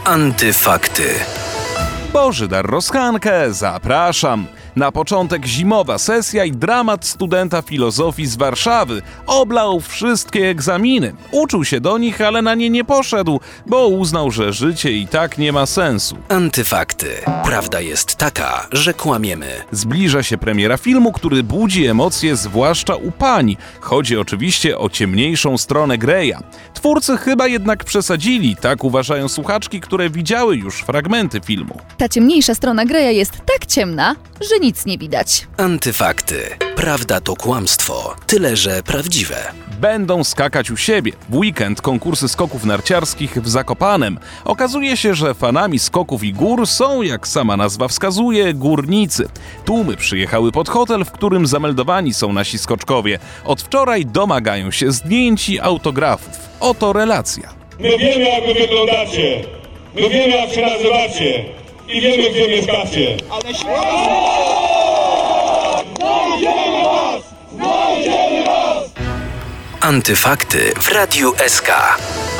Antyfakty. Bożydar Roshanke, zapraszam. Na początek zimowa sesja i dramat studenta filozofii z Warszawy. Oblał wszystkie egzaminy. Uczył się do nich, ale na nie nie poszedł, bo uznał, że życie i tak nie ma sensu. Antyfakty. Prawda jest taka, że kłamiemy. Zbliża się premiera filmu, który budzi emocje zwłaszcza u pań. Chodzi oczywiście o ciemniejszą stronę Greya. Twórcy chyba jednak przesadzili, tak uważają słuchaczki, które widziały już fragmenty filmu. Ta ciemniejsza strona Greya jest tak ciemna, że nic nie widać. Antyfakty. Prawda to kłamstwo, tyle że prawdziwe. Będą skakać u siebie. W weekend konkursy skoków narciarskich w Zakopanem. Okazuje się, że fanami skoków i gór są, jak sama nazwa wskazuje, górnicy. Tłumy przyjechały pod hotel, w którym zameldowani są nasi skoczkowie. Od wczoraj domagają się zdjęć i autografów. Oto relacja. My wiemy, jak wy wyglądacie. My wiemy, jak się nazywacie. I wiemy, gdzie mieszkacie. Ale znajdziemy was! Znajdziemy was! Antyfakty w Radiu SK.